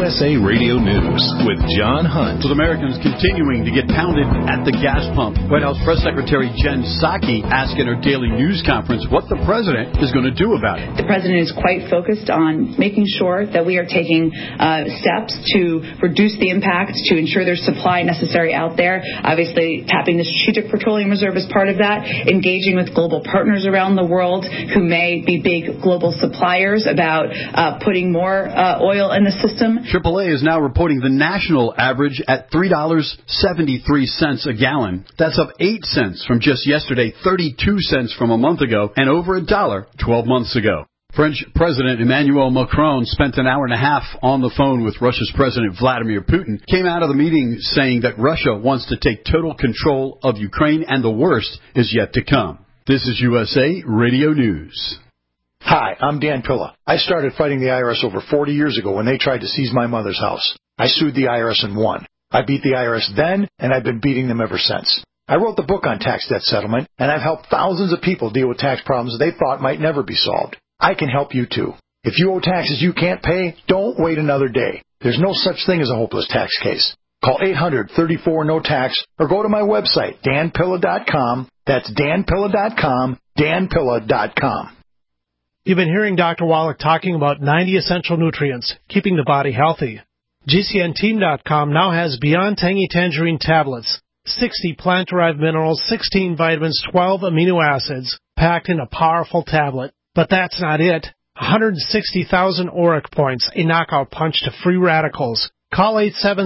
USA Radio News with John Hunt. With Americans continuing to get pounded at the gas pump, White House Press Secretary Jen Psaki asked in her daily news conference what the president is going to do about it. The president is quite focused on making sure that we are taking steps to reduce the impact, to ensure there's supply necessary out there. Obviously, tapping the Strategic Petroleum Reserve is part of that, engaging with global partners around the world who may be big global suppliers about putting more oil in the system. AAA is now reporting the national average at $3.73 a gallon. That's up 8 cents from just yesterday, 32 cents from a month ago, and over $1 12 months ago. French President Emmanuel Macron spent an hour and a half on the phone with Russia's President Vladimir Putin, came out of the meeting saying that Russia wants to take total control of Ukraine and the worst is yet to come. This is USA Radio News. Hi, I'm Dan Pilla. I started fighting the IRS over 40 years ago when they tried to seize my mother's house. I sued the IRS and won. I beat the IRS then, and I've been beating them ever since. I wrote the book on tax debt settlement, and I've helped thousands of people deal with tax problems they thought might never be solved. I can help you too. If you owe taxes you can't pay, don't wait another day. There's no such thing as a hopeless tax case. Call 800-34-NO-TAX or go to my website, danpilla.com. That's danpilla.com, danpilla.com. You've been hearing Dr. Wallach talking about 90 essential nutrients, keeping the body healthy. GCNteam.com now has Beyond Tangy Tangerine tablets, 60 plant-derived minerals, 16 vitamins, 12 amino acids, packed in a powerful tablet. But that's not it. 160,000 ORAC points, a knockout punch to free radicals. Call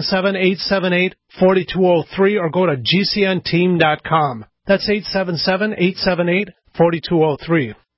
877-878-4203 or go to GCNteam.com. That's 877-878-4203.